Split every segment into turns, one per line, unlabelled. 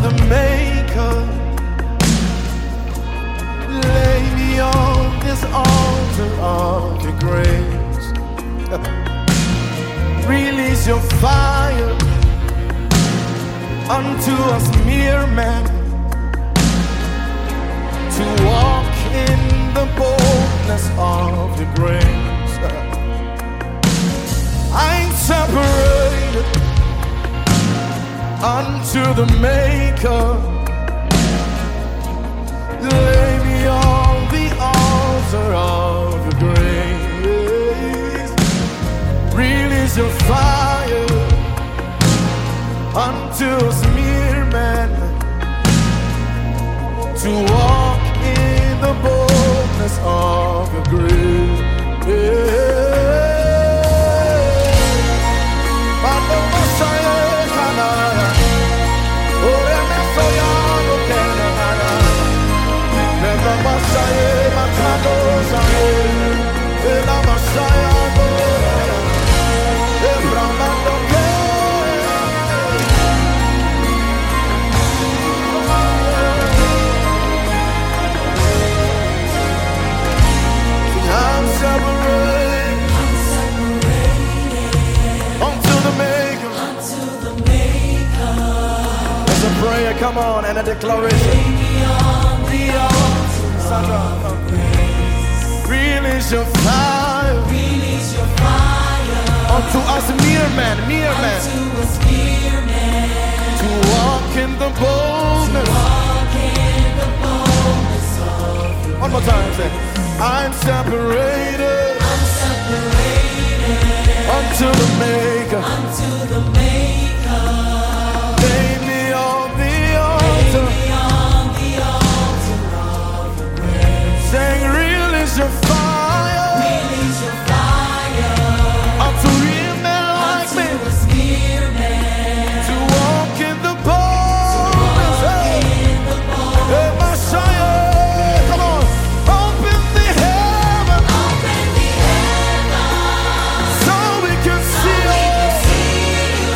the Maker. Lay me on this altar of your grace. Release your fire unto us mere men, to walk in the boldness of your grace. I'm separated unto the Maker. Lay me on the altar of your grace. Release your fire unto us mere men, to walk in the boldness of your grace. Prayer, come on, and a declaration. Lay me on the altar of grace. Release your fire. Release your fire unto us mere men, mere men. Unto us mere men. To walk in the boldness. To walk in the boldness of your. One more time, say. I'm separated. I'm separated unto the Maker. Unto the Maker. Lay me on the altar. Lay me on the altar of your grace. Saying, release your fire. Release your fire unto real men like me. Unto us mere men. To walk in the boldness. To walk in the boldness. Hey, Messiah, come on. Open the heaven. Open the heaven. So we can see you.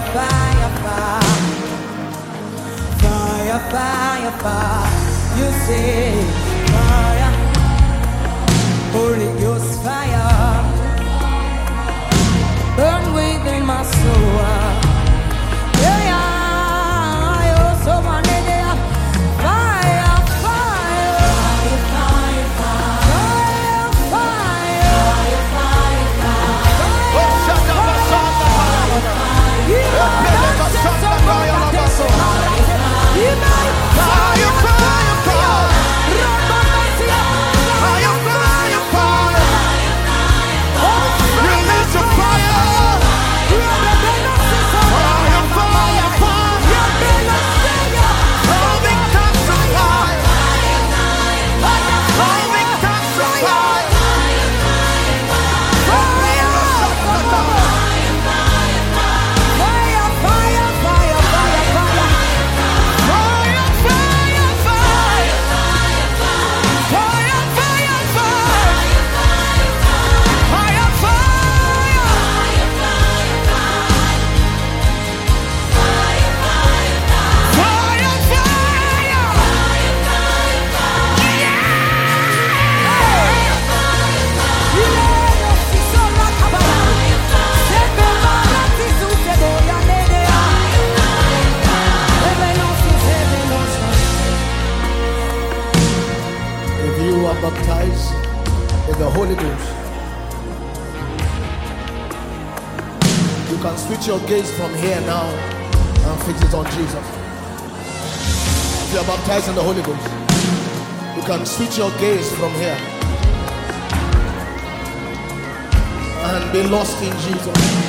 fire, fire, fire, fire. You say fire, Holy Ghost fire, burn within my soul. Yeah, yeah, you're so many. Fire, fire, fire, fire, fire, fire, fire. Oh, shut up, baptized in the Holy Ghost, you can switch your gaze from here now and fix it on Jesus. If you are baptized in the Holy Ghost, you can switch your gaze from here and be lost in Jesus.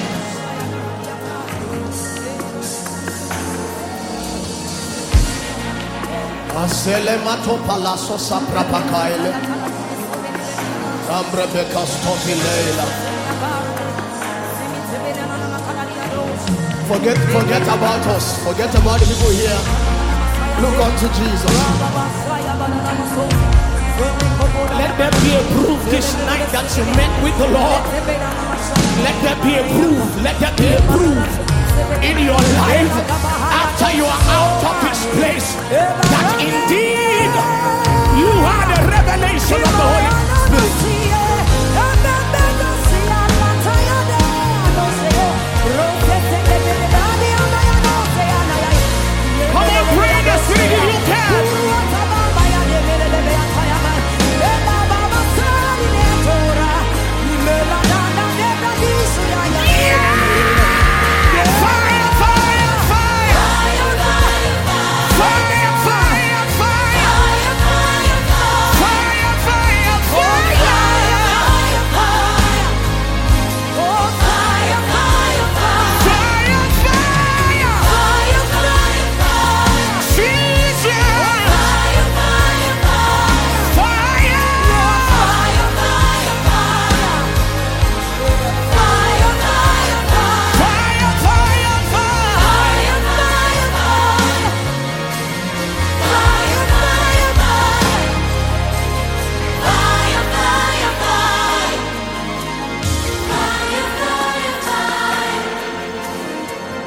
Aselemato palaso saprapakaile Ambrebeka stofileila. Forget about us. Forget about the people here. Look unto Jesus. Let there be a proof this night that you met with the Lord. Let there be a proof. Let there be a proof in your life after you are out of this place that indeed you are the revelation of the Holy Spirit. Come on, pray in the Spirit if you can.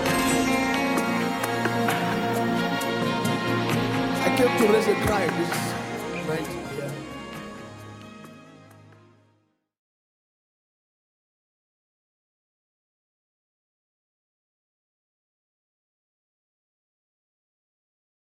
To raise a cry.